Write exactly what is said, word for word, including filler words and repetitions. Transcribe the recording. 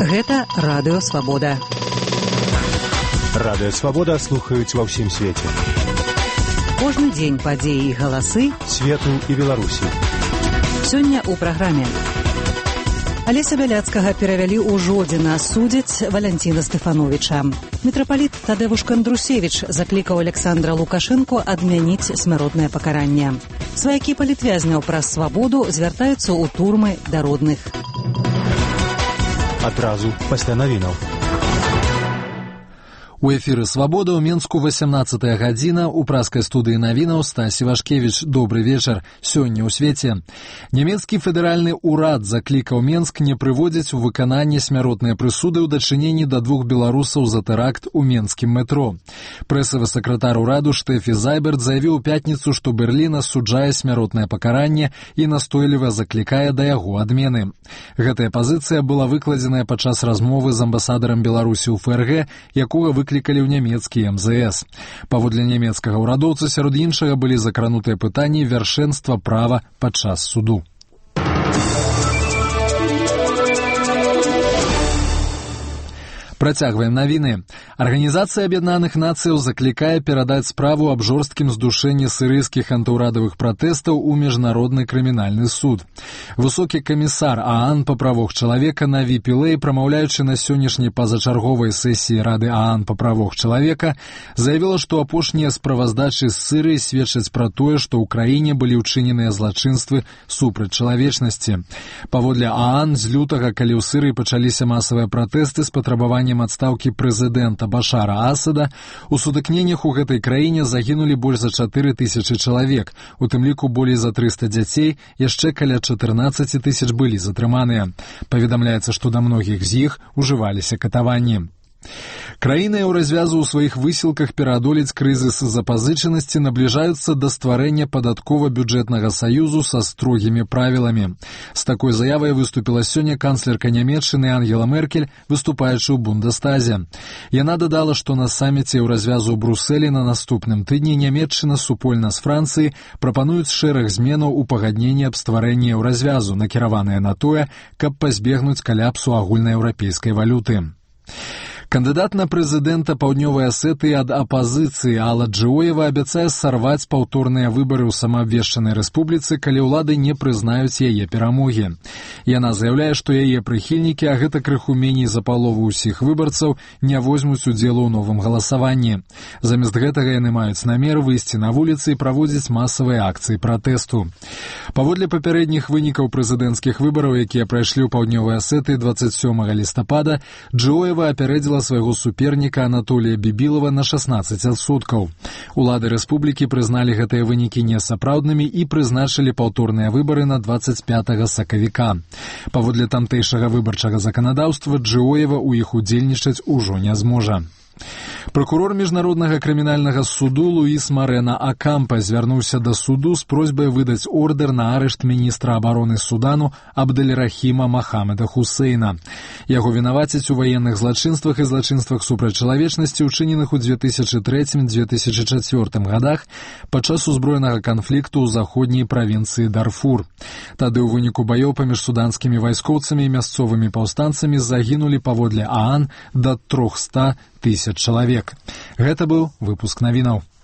Гэта Радыё Свабода. Радыё Свабода слухаюць ва ўсім свеце. Кожны дзень падзеі і галасы свету і Беларусі. Сёння ў праграме. Алеся Бяляцкага перавялі ў Жодзіна, судзяць Валянціна Стэфановіча. Мітрапаліт Тадэвуш Кандрусевіч заклікаў Александра Лукашэнку адмяніць смяротнае пакаранне. Сваякі палітвязняў праз свабоду звяртаюцца ў турмы да родных. Адразу пасля навінаў. У эфіры «Свабода» ў Менску васямнаццатая гадзіна, у праскай студыі навінаў Стась Івашкевіч. Добры вечар. Сёння ў свеце. Нямецкі федэральны ўрад заклікаў Менск не прыводзіць у выкананне смяротныя прысуды ў дачыненні да двух беларусаў за тэракт у менскім метро. Прэсавы сакратар ураду Штэфі Зайберт заявіў у пятніцу, што Берлін асуджае смяротнае пакаранне і настойліва заклікае да яго адмены. Гэтая пазіцыя была выкладзеная падчас размовы з амбасадарам Беларусі ў ФРГ, якога вы выклікалі ў нямецкі эм зэ эс. Паводле нямецкага ўрадоўца, сярод іншага былі закранутыя пытанні вяршэнства права падчас суду. Працягваем навіны. Арганізацыя Аб'яднаных Нацыяў заклікае перадаць справу аб жорсткім здушэнні сірыйскіх антыўрадавых пратэстаў у міжнародны крымінальны суд. Высокі камісар ААН па правах чалавека Наві Пілэй, прамаўляючы на сённяшняй пазачарговай сесіі Рады ААН па правах чалавека, заявіла, што апошнія справаздачы з Сірыі сведчаць пра тое, што ў краіне былі ўчыненыя злачынствы супраць чалавечнасці. Паводле ААН, з лютага, калі ў Сірыі пачаліся масавыя пратэсты з патрабаваннем адстаўкі прэзідэнта Башара Асада, у сутыкненнях у гэтай краіне загінулі больш за чатыры тысячы чалавек, у тым ліку болей за трыста дзяцей, яшчэ каля чатырнаццаць тысяч былі затрыманыя. Паведамляецца, што да многіх з іх ужываліся катаванні. Краіны ў развязу ў сваіх высілках пераадолець крызіс запазычанасці набліжаюцца да стварэння падаткова-бюджэтнага саюзу са строгімі правіламі. З такой заявай выступіла сёння канцлерка Нямецчыны Ангела Меркель, выступаючы ў Бундестазе. Яна дадала, што на саміце ў развязу ў Брусэлі на наступным тыдні Нямецчына супольна з Францыяй прапануюць шэраг зменаў у пагадненні аб стварэнні ў развязу, накіраваныя на тое, каб пазбегнуць каляпсу агульнаеўрапейскай валюты. Кандыдат на прэзідэнта Паўднёвай Асетыі ад апазіцыі Алла Джыоева абяцае сарваць паўторныя выбары ў самаабвешчанай рэспубліцы, калі ўлады не прызнаюць яе перамогі. Яна заяўляе, што яе прыхільнікі, а гэта крыху меней за палову ўсіх выбарцаў, не возьмуць удзелу ў новым галасаванні. Замест гэтага яны маюць намер выйсці на вуліцы і праводзіць масавыя акцыі пратэсту. Паводле папярэдніх вынікаў прэзідэнцкіх выбараў, якія прайшлі ў Паўднёвай Асетыі дваццаць сёмага лістапада, Джыоева апярэдзіла свайго суперніка Анатолія Бібілава на шаснаццаць адсоткаў. Улады рэспублікі прызналі гэтыя вынікі несапраўднымі і прызначылі паўторныя выбары на дваццаць пятага сакавіка. Паводле тамтэйшага выбарчага заканадаўства, Джыоева ў іх удзельнічаць ужо не зможа. Пракурор міжнароднага крымінальнага суду Луіс Марена Акампа звярнуўся да суду з просьбай выдаць ордэр на арышт міністра абароны Судану Абдэль-Рахіма Махамеда Хусейна. Яго вінавацяць у ваенных злачынствах і злачынствах супраць чалавечнасці, учыненых у дзве тысячы трэцім - дзве тысячы чацвёртым гадах падчас узброенага канфлікту ў заходняй правінцыі Дарфур. Тады ў выніку баёў паміж суданскімі вайскоўцамі і мясцовымі паўстанцамі загінулі паводле ААН да трохста тысяч чалавек. Гэта быў выпуск навінаў.